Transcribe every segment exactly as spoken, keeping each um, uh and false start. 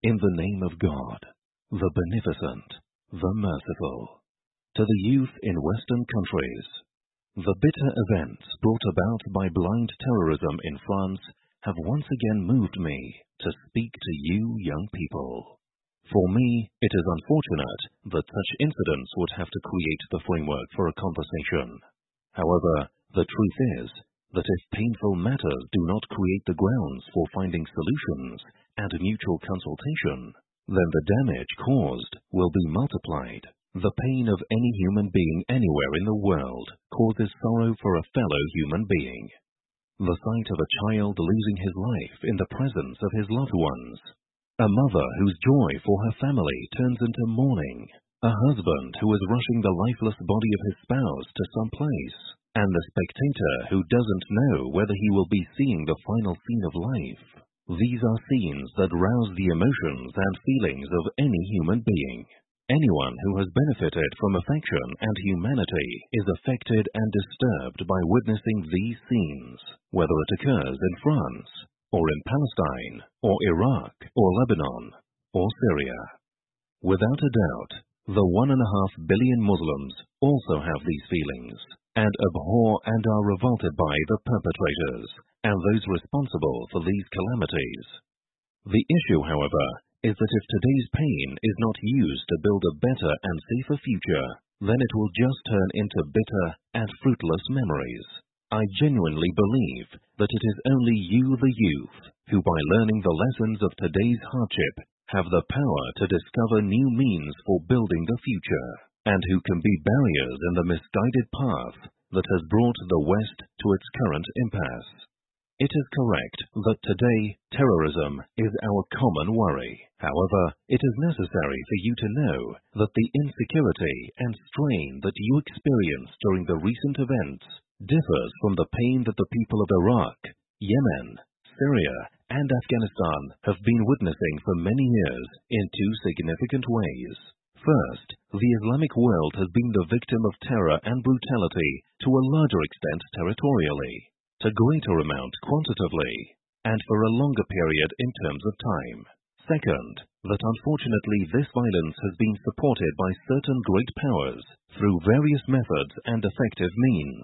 In the name of God, the Beneficent, the Merciful. To the youth in Western countries, the bitter events brought about by blind terrorism in France have once again moved me to speak to you young people. For me, it is unfortunate that such incidents would have to create the framework for a conversation. However, the truth is that if painful matters do not create the grounds for finding solutions and mutual consultation, then the damage caused will be multiplied. The pain of any human being anywhere in the world causes sorrow for a fellow human being. The sight of a child losing his life in the presence of his loved ones, a mother whose joy for her family turns into mourning, a husband who is rushing the lifeless body of his spouse to some place, and the spectator who doesn't know whether he will be seeing the final scene of life. These are scenes that rouse the emotions and feelings of any human being. Anyone who has benefited from affection and humanity is affected and disturbed by witnessing these scenes, whether it occurs in France, or in Palestine, or Iraq, or Lebanon, or Syria. Without a doubt, the one and a half billion Muslims also have these feelings, and abhor and are revolted by the perpetrators, and those responsible for these calamities. The issue, however, is that if today's pain is not used to build a better and safer future, then it will just turn into bitter and fruitless memories. I genuinely believe that it is only you, the youth, who by learning the lessons of today's hardship have the power to discover new means for building the future, and who can be barriers in the misguided path that has brought the West to its current impasse. It is correct that today terrorism is our common worry. However, it is necessary for you to know that the insecurity and strain that you experienced during the recent events differs from the pain that the people of Iraq, Yemen, Syria, and Afghanistan have been witnessing for many years in two significant ways. First, the Islamic world has been the victim of terror and brutality to a larger extent territorially, to greater amount quantitatively, and for a longer period in terms of time. Second, that unfortunately this violence has been supported by certain great powers through various methods and effective means.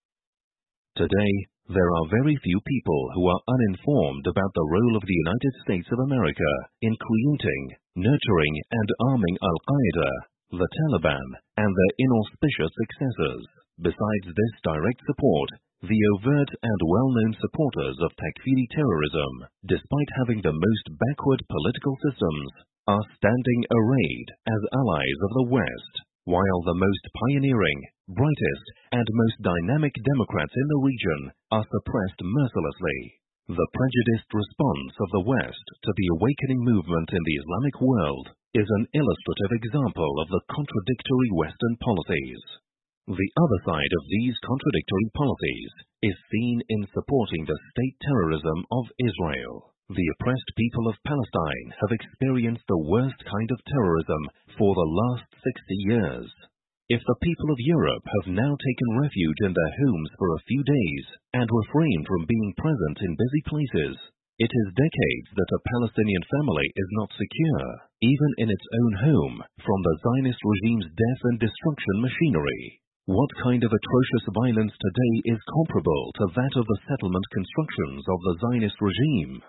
Today, there are very few people who are uninformed about the role of the United States of America in creating, nurturing, and arming Al-Qaeda, the Taliban, and their inauspicious successors. Besides this direct support, the overt and well-known supporters of Takfiri terrorism, despite having the most backward political systems, are standing arrayed as allies of the West, while the most pioneering, brightest, and most dynamic Democrats in the region are suppressed mercilessly. The prejudiced response of the West to the awakening movement in the Islamic world is an illustrative example of the contradictory Western policies. The other side of these contradictory policies is seen in supporting the state terrorism of Israel. The oppressed people of Palestine have experienced the worst kind of terrorism for the last sixty years. If the people of Europe have now taken refuge in their homes for a few days and refrain from being present in busy places, it is decades that a Palestinian family is not secure, even in its own home, from the Zionist regime's death and destruction machinery. What kind of atrocious violence today is comparable to that of the settlement constructions of the Zionist regime?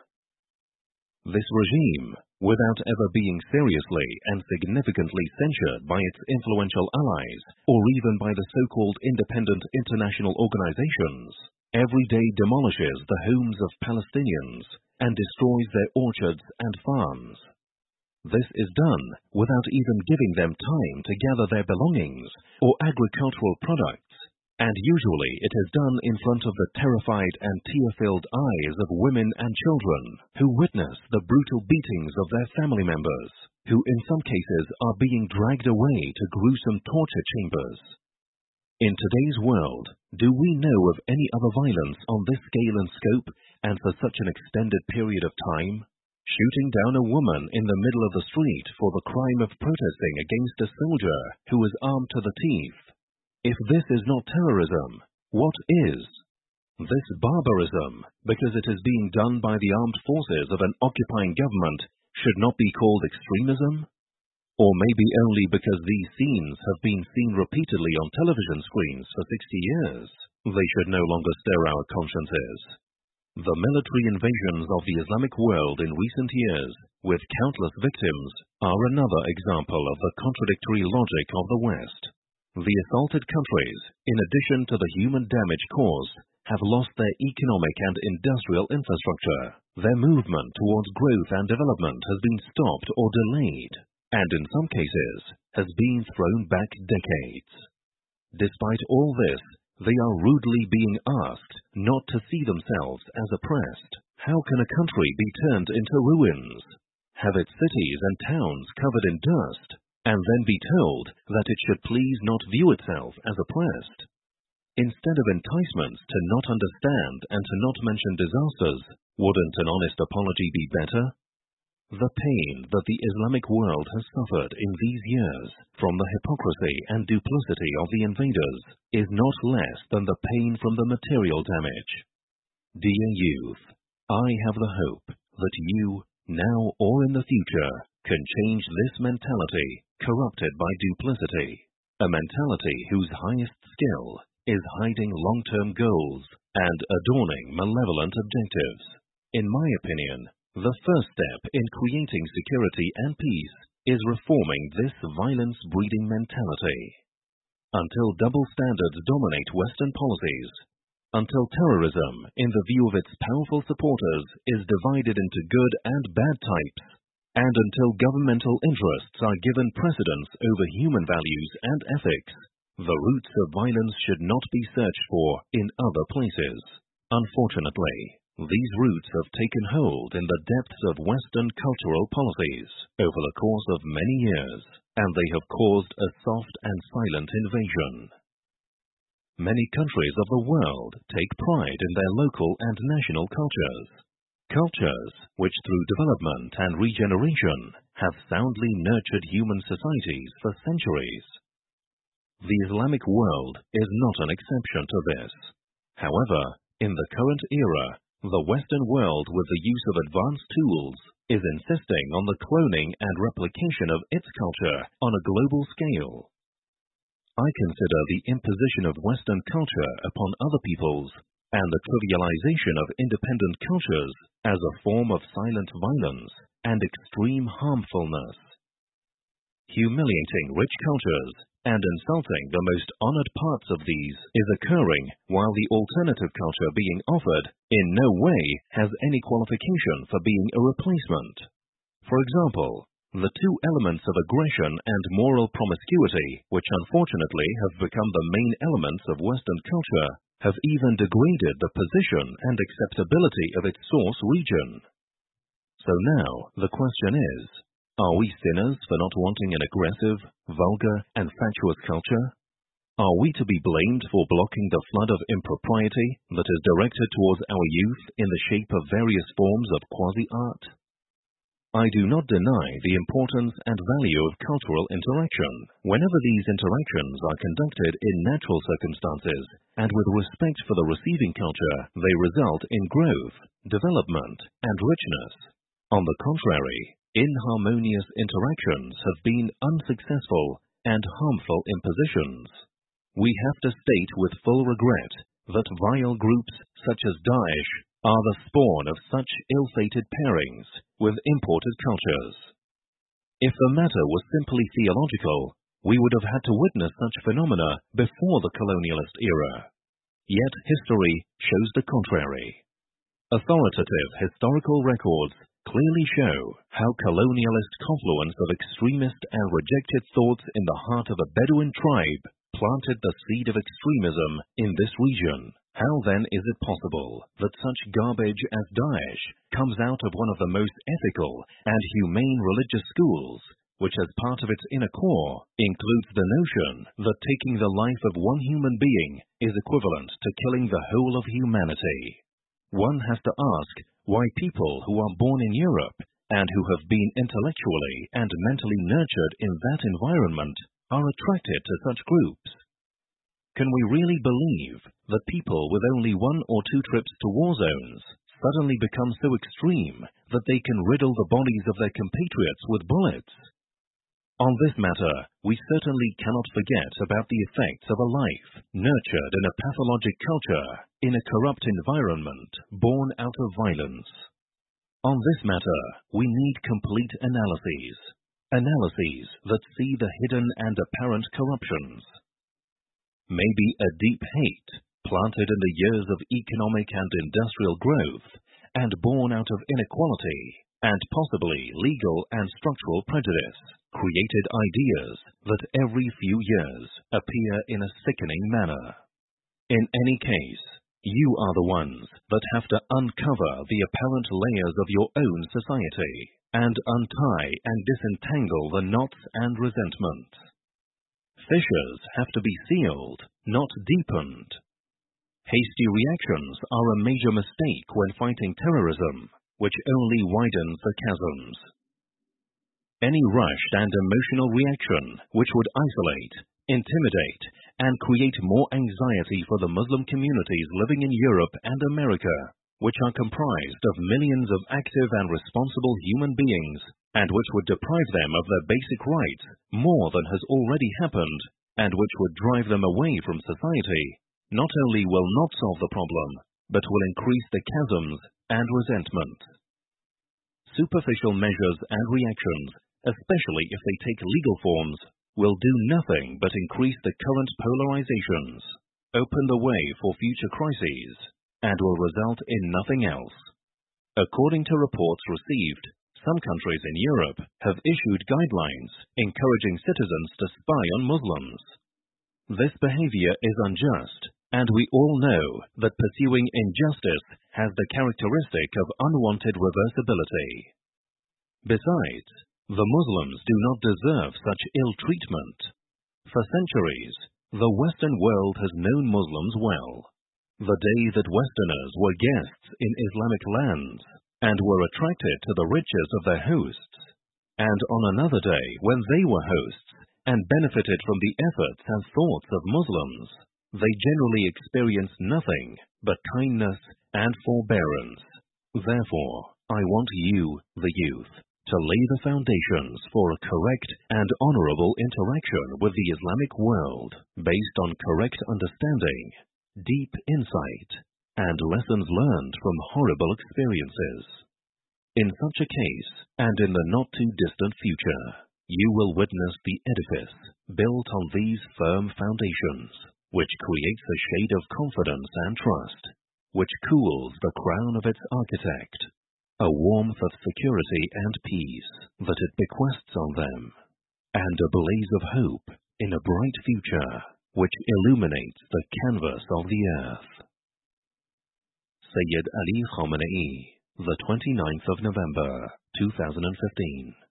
This regime, without ever being seriously and significantly censured by its influential allies, or even by the so-called independent international organizations, every day demolishes the homes of Palestinians and destroys their orchards and farms. This is done without even giving them time to gather their belongings or agricultural products, and usually it is done in front of the terrified and tear-filled eyes of women and children who witness the brutal beatings of their family members, who in some cases are being dragged away to gruesome torture chambers. In today's world, do we know of any other violence on this scale and scope and for such an extended period of time? Shooting down a woman in the middle of the street for the crime of protesting against a soldier who was armed to the teeth. If this is not terrorism, what is? This barbarism, because it is being done by the armed forces of an occupying government, should not be called extremism? Or maybe only because these scenes have been seen repeatedly on television screens for sixty years, they should no longer stir our consciences. The military invasions of the Islamic world in recent years, with countless victims, are another example of the contradictory logic of the West. The assaulted countries, in addition to the human damage caused, have lost their economic and industrial infrastructure. Their movement towards growth and development has been stopped or delayed, and in some cases, has been thrown back decades. Despite all this, they are rudely being asked not to see themselves as oppressed. How can a country be turned into ruins, have its cities and towns covered in dust, and then be told that it should please not view itself as oppressed? Instead of enticements to not understand and to not mention disasters, wouldn't an honest apology be better? The pain that the Islamic world has suffered in these years from the hypocrisy and duplicity of the invaders is not less than the pain from the material damage. Dear youth, I have the hope that you, now or in the future, can change this mentality corrupted by duplicity, a mentality whose highest skill is hiding long-term goals and adorning malevolent objectives. In my opinion, the first step in creating security and peace is reforming this violence-breeding mentality. Until double standards dominate Western policies, until terrorism, in the view of its powerful supporters, is divided into good and bad types, and until governmental interests are given precedence over human values and ethics, the roots of violence should not be searched for in other places. Unfortunately, these roots have taken hold in the depths of Western cultural policies over the course of many years, and they have caused a soft and silent invasion. Many countries of the world take pride in their local and national cultures. Cultures which through development and regeneration have soundly nurtured human societies for centuries. The Islamic world is not an exception to this. However, in the current era, the Western world, with the use of advanced tools, is insisting on the cloning and replication of its culture on a global scale. I consider the imposition of Western culture upon other peoples and the trivialization of independent cultures as a form of silent violence and extreme harmfulness. Humiliating rich cultures and insulting the most honored parts of these is occurring while the alternative culture being offered in no way has any qualification for being a replacement. For example, the two elements of aggression and moral promiscuity, which unfortunately have become the main elements of Western culture, have even degraded the position and acceptability of its source region. So now, the question is, are we sinners for not wanting an aggressive, vulgar, and fatuous culture? Are we to be blamed for blocking the flood of impropriety that is directed towards our youth in the shape of various forms of quasi-art? I do not deny the importance and value of cultural interaction whenever these interactions are conducted in natural circumstances and with respect for the receiving culture. They result in growth, development, and richness. On the contrary, inharmonious interactions have been unsuccessful and harmful impositions. We have to state with full regret that vile groups such as Daesh are the spawn of such ill-fated pairings with imported cultures. If the matter was simply theological, we would have had to witness such phenomena before the colonialist era. Yet history shows the contrary. Authoritative historical records clearly show how colonialist confluence of extremist and rejected thoughts in the heart of a Bedouin tribe planted the seed of extremism in this region. How then is it possible that such garbage as Daesh comes out of one of the most ethical and humane religious schools, which as part of its inner core includes the notion that taking the life of one human being is equivalent to killing the whole of humanity? One has to ask why people who are born in Europe and who have been intellectually and mentally nurtured in that environment are attracted to such groups. Can we really believe that people with only one or two trips to war zones, suddenly become so extreme that they can riddle the bodies of their compatriots with bullets? On this matter, we certainly cannot forget about the effects of a life nurtured in a pathologic culture, in a corrupt environment, born out of violence. On this matter, we need complete analyses, analyses that see the hidden and apparent corruptions. Maybe a deep hate, planted in the years of economic and industrial growth, and born out of inequality, and possibly legal and structural prejudice, created ideas that every few years appear in a sickening manner. In any case, you are the ones that have to uncover the apparent layers of your own society, and untie and disentangle the knots and resentments. Fissures have to be sealed, not deepened. Hasty reactions are a major mistake when fighting terrorism, which only widens the chasms. Any rushed and emotional reaction which would isolate, intimidate, and create more anxiety for the Muslim communities living in Europe and America, which are comprised of millions of active and responsible human beings, and which would deprive them of their basic rights more than has already happened, and which would drive them away from society, not only will not solve the problem, but will increase the chasms and resentment. Superficial measures and reactions, especially if they take legal forms, will do nothing but increase the current polarizations, open the way for future crises, and will result in nothing else. According to reports received, some countries in Europe have issued guidelines encouraging citizens to spy on Muslims. This behavior is unjust, and we all know that pursuing injustice has the characteristic of unwanted reversibility. Besides, the Muslims do not deserve such ill treatment. For centuries, the Western world has known Muslims well. The day that Westerners were guests in Islamic lands, and were attracted to the riches of their hosts, and on another day when they were hosts, and benefited from the efforts and thoughts of Muslims, they generally experienced nothing but kindness and forbearance. Therefore, I want you, the youth, to lay the foundations for a correct and honorable interaction with the Islamic world, based on correct understanding, deep insight, and lessons learned from horrible experiences. In such a case, and in the not-too-distant future, you will witness the edifice built on these firm foundations, which creates a shade of confidence and trust, which cools the crown of its architect, a warmth of security and peace that it bequests on them, and a blaze of hope in a bright future which illuminates the canvas of the earth. Sayyid Ali Khamenei, the twenty-ninth of November, two thousand fifteen.